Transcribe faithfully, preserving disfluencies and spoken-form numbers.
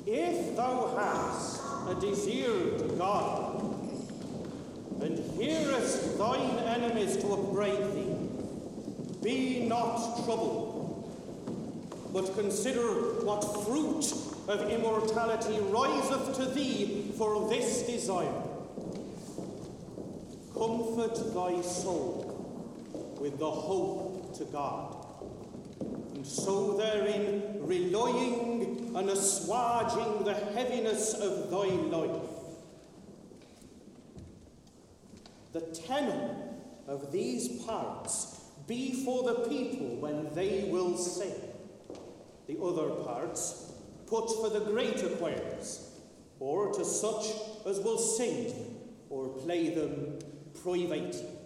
If thou hast a desire to God, and hearest thine enemies to upbraid thee, be not troubled, but consider what fruit of immortality riseth to thee for this desire. Comfort thy soul with the hope to God, and so therein reloying and assuaging the heaviness of thy life. The tenor of these parts be for the people when they will sing. The other parts put for the greater choirs, or to such as will sing or play them privately.